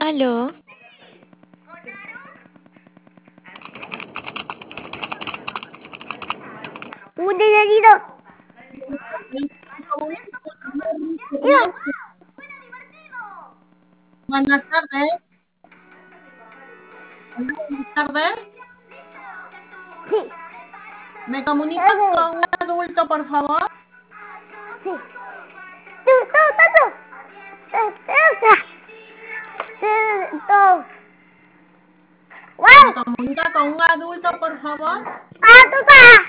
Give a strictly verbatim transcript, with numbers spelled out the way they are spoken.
Aló, Un dinerito. Buenas tardes. Hola, buenas tardes. Sí, ¿Me comunicas con un adulto, por favor? sí. Tú, tú, tú, tú. Tú, tú, tú. Tú. ¿Me ¡Wow! comunica con un adulto, por favor? ¡Ah, tú, tú!